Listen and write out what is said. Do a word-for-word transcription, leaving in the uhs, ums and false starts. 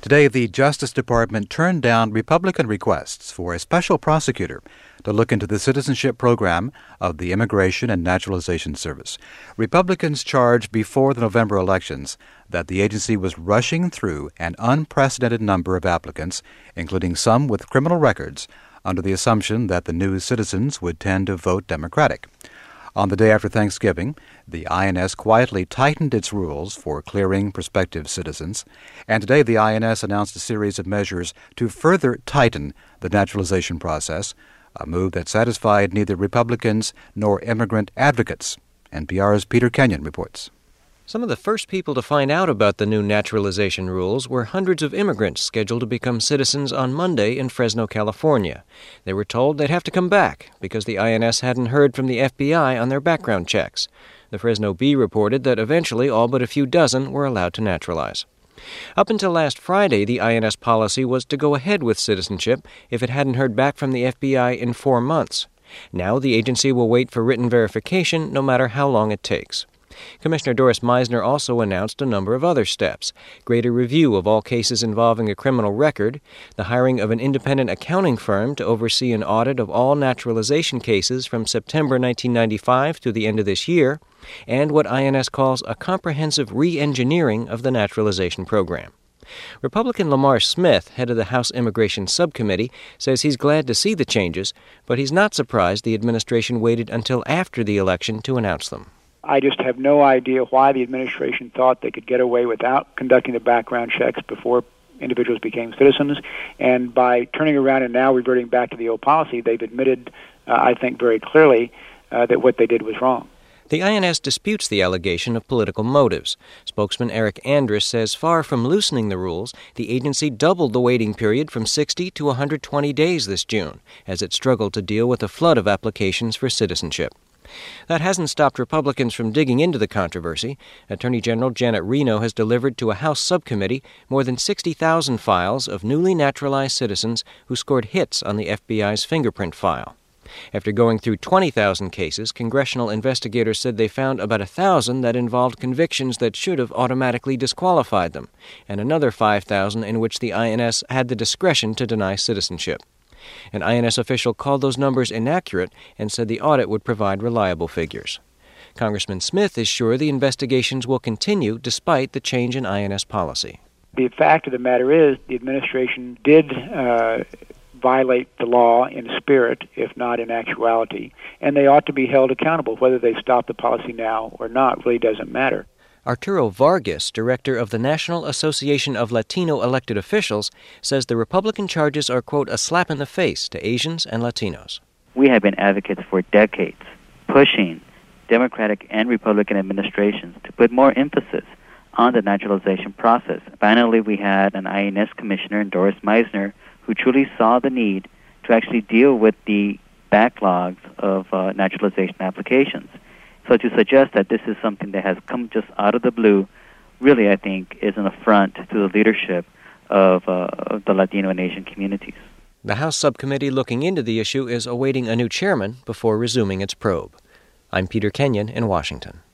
Today, the Justice Department turned down Republican requests for a special prosecutor to look into the citizenship program of the Immigration and Naturalization Service. Republicans charged before the November elections that the agency was rushing through an unprecedented number of applicants, including some with criminal records, under the assumption that the new citizens would tend to vote Democratic. On the day after Thanksgiving, the I N S quietly tightened its rules for clearing prospective citizens, and today the I N S announced a series of measures to further tighten the naturalization process, a move that satisfied neither Republicans nor immigrant advocates. N P R's Peter Kenyon reports. Some of the first people to find out about the new naturalization rules were hundreds of immigrants scheduled to become citizens on Monday in Fresno, California. They were told they'd have to come back because the I N S hadn't heard from the F B I on their background checks. The Fresno Bee reported that eventually all but a few dozen were allowed to naturalize. Up until last Friday, the I N S policy was to go ahead with citizenship if it hadn't heard back from the F B I in four months. Now the agency will wait for written verification no matter how long it takes. Commissioner Doris Meisner also announced a number of other steps: greater review of all cases involving a criminal record, the hiring of an independent accounting firm to oversee an audit of all naturalization cases from September nineteen ninety-five to the end of this year, and what I N S calls a comprehensive re-engineering of the naturalization program. Republican Lamar Smith, head of the House Immigration Subcommittee, says he's glad to see the changes, but he's not surprised the administration waited until after the election to announce them. I just have no idea why the administration thought they could get away without conducting the background checks before individuals became citizens. And by turning around and now reverting back to the old policy, they've admitted, uh, I think very clearly, uh, that what they did was wrong. The I N S disputes the allegation of political motives. Spokesman Eric Andrus says far from loosening the rules, the agency doubled the waiting period from sixty to one hundred twenty days this June, as it struggled to deal with a flood of applications for citizenship. That hasn't stopped Republicans from digging into the controversy. Attorney General Janet Reno has delivered to a House subcommittee more than sixty thousand files of newly naturalized citizens who scored hits on the F B I's fingerprint file. After going through twenty thousand cases, congressional investigators said they found about one thousand that involved convictions that should have automatically disqualified them, and another five thousand in which the I N S had the discretion to deny citizenship. An I N S official called those numbers inaccurate and said the audit would provide reliable figures. Congressman Smith is sure the investigations will continue despite the change in I N S policy. The fact of the matter is the administration did uh, violate the law in spirit, if not in actuality, and they ought to be held accountable. Whether they stop the policy now or not really doesn't matter. Arturo Vargas, director of the National Association of Latino Elected Officials, says the Republican charges are, quote, a slap in the face to Asians and Latinos. We have been advocates for decades, pushing Democratic and Republican administrations to put more emphasis on the naturalization process. Finally, we had an I N S commissioner, Doris Meisner, who truly saw the need to actually deal with the backlogs of uh, naturalization applications. So to suggest that this is something that has come just out of the blue really, I think, is an affront to the leadership of, uh, of the Latino and Asian communities. The House subcommittee looking into the issue is awaiting a new chairman before resuming its probe. I'm Peter Kenyon in Washington.